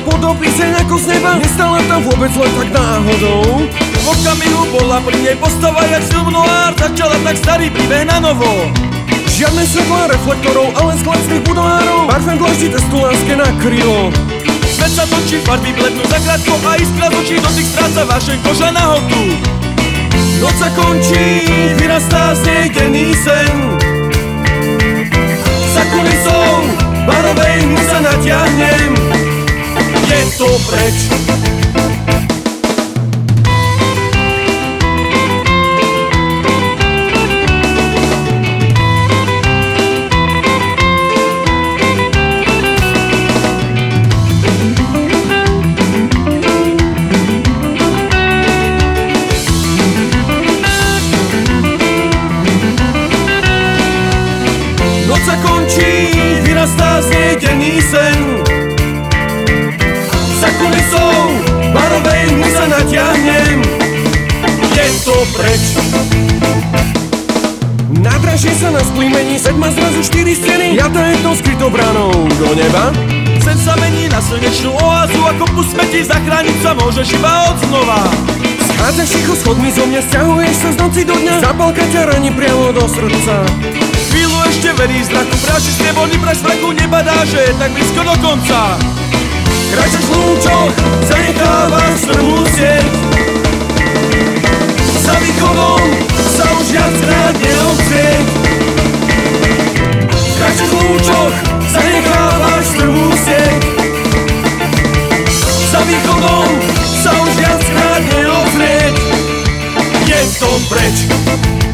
podopíseň ako z neba nestala tam vôbec len tak náhodou. V okamihu bola pri nej postava jak film noir, začala tak starý príbeh na novo. Žiadne svetlá reflektorov, ale z glasných budovárov, parfém dlaždí cestu láske na krylo. Svet sa točí, farby blednú zakrátko a iskra z očí dotyk stráca vašeň koža na hotu. Noc sa končí, vyrastá z nej denný sen. Za kulisou barovej mu sa natiahnem. Je to preč. Noc sa končí, vyrastá z nej denný sen. Za kulisou barovej mu sa natiahnem. Je to preč. Nádražie sa nás plímení, svet má zrazu 4 steny. Ja to je to skrytou branou do neba. Sen sa mení na slnečnú oázu, ako kus smetí, zachrániť sa môžeš iba od znova. Schádzaš ticho schodmi zo mňa, sťahuješ sa z noci do dňa. Zapálka ťa raní priamo do srdca. Chvíľu ešte verí zraku, práši strieborný praš mraku, nebadá, že je tak blízko do konca. Kráčaš v lúčoch, zanechávaš strmú sieť. Za východom sa už viackrát neobzrieť. Kráčaš v lúčoch, zanechávaš strmú sieť. Za východom sa už viackrát neobzrieť. Je to preč.